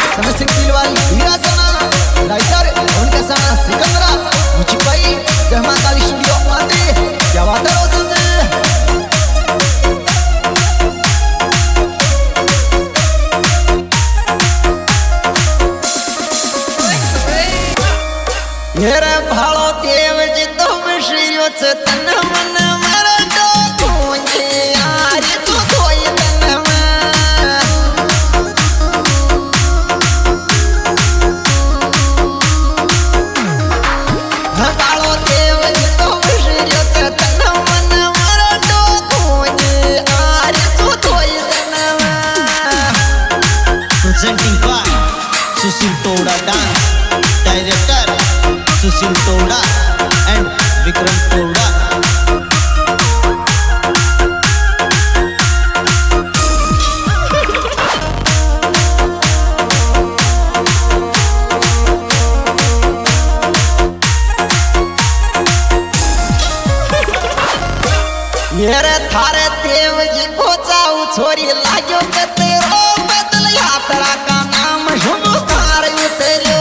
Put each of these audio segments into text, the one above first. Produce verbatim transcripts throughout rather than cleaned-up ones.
समय सिंह दिलवाल हीरा सना राइटर उनके साथ सिकंदरा मुझी भाई रहमान काली स्टूडियो आते क्या बात है रोशन मेरे भालो देव जी तो मिश्रियों से तन मन मर दो तुझे यार तू कोई तन में भालो देव जी तो मिश्रियों से तन मन मर दो तुझे यार तू कोई तन में presenting by Susil Toda Dance Director Susil Toda and Vikram Toda. मेरे थारे देव जी को जाऊ छोरी लाग्यो के तेरो बदल यात्रा का नाम शुभ कार उतरो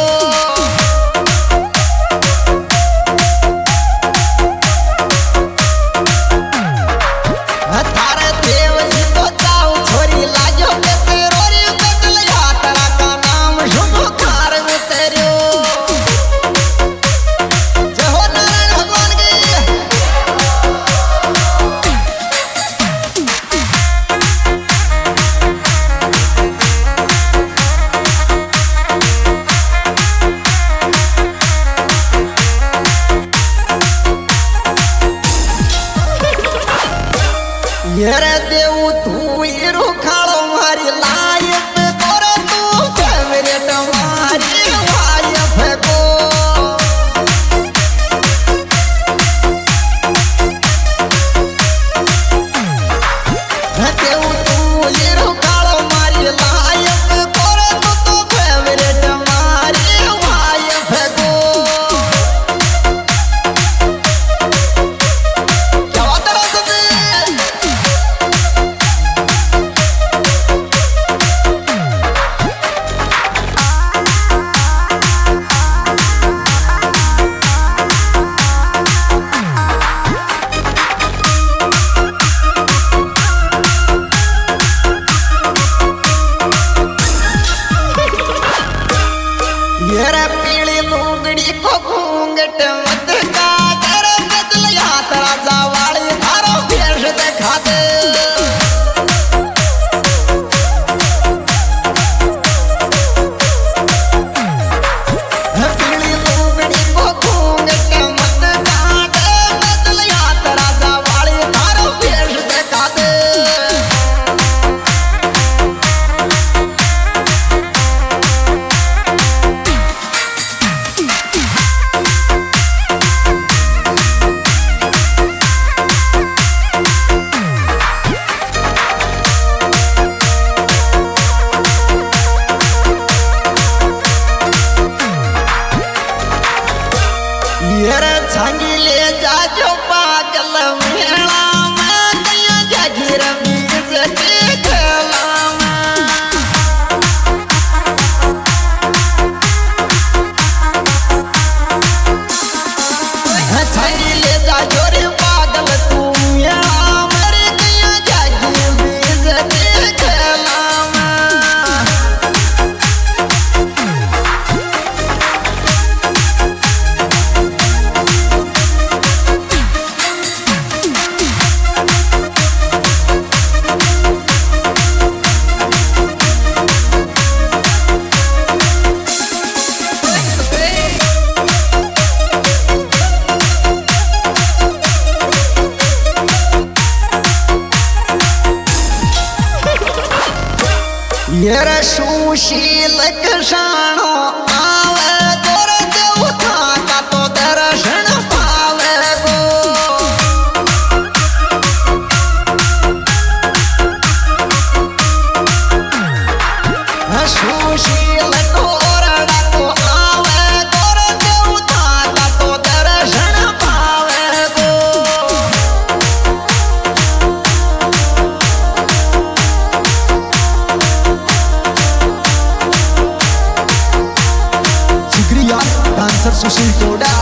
मेरे देव तू हीरो खाड़ो मारी लायक तोरे तू फेवरेट मारी वाइफ को देव तू हीरो खाड़ो मारी लायक तोरे तू तो फेवरेट मारी वाइफ को क्या बात है रोशन मेरा पीली लुगड़ी को घूंघट मत का कर बदल यात्रा जावाड़ी थारो भेष दिखा दे पीली लुगड़ी को घूंघट मत का कर बदल यात्रा जावाड़ी थारो भेष दिखा दे मेरे छांगी ले जा जो पागल मेला में कया जागीर बीज देखला में छांगी ले जा जो रे पागल तू मेला मेरे कया जागीर बीज देखला मेरा सुशील कषाणो आवे तोरे देवता का तो दर्शन पावे गो सुशील तोरा को आवे तोरे देवता का तो दर्शन पावे गो डान्सर सुशील तोडा